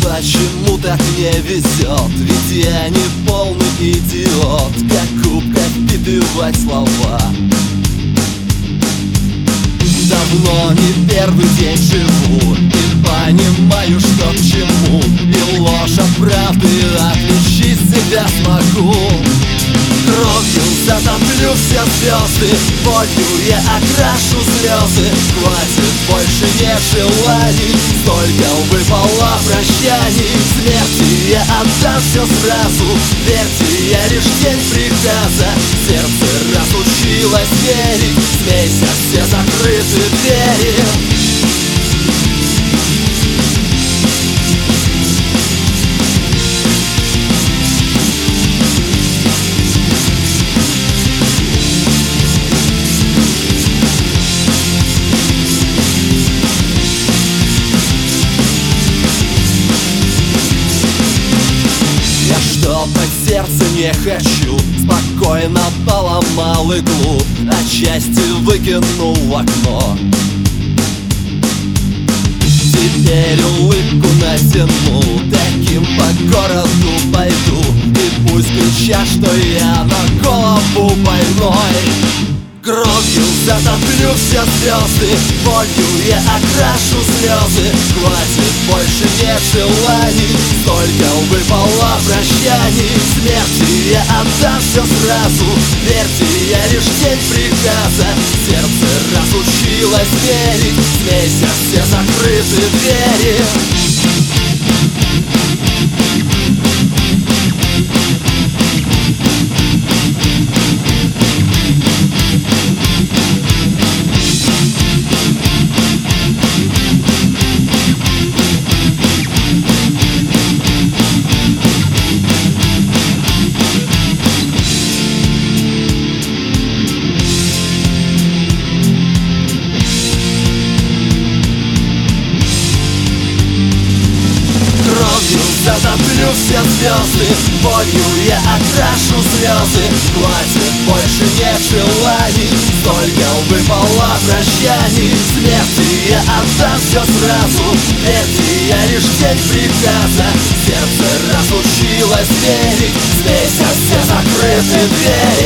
Почему так не везет? Ведь я не полный идиот, как губка впитывать слова. Давно не первый день живу и понимаю, что к чему. И ложь от правды отличить себя смогу. Кровью затоплю все звезды, болью я окрашу слезы. Хватит больше нет желаний, столько выпало прощаний. Смерти я отдам все сразу, верьте, я лишь тень приказа. Сердце разучилось верить, смейся, все закрыты двери. Что под сердце не хочу, спокойно поломал иглу, отчасти выкинул в окно. Теперь улыбку натяну, таким по городу пойду. И пусть кричат, что я на голову больной. Кровью затоплю все звезды, болью я окрашу слезы. Хватит больше нет желаний, столько выпало прощаний. Смерти я отдам все сразу, верьте, я лишь тень приказа. Сердце разучилось верить, смейся, все закрыты двери. Затоплю все звезды, болью я окрашу слезы. Хватит больше нет желаний, столько выпало прощаний. Смерти я отдам все сразу, верьте, я лишь тень приказа. Сердце разучилось верить, смейся, все закрыты двери.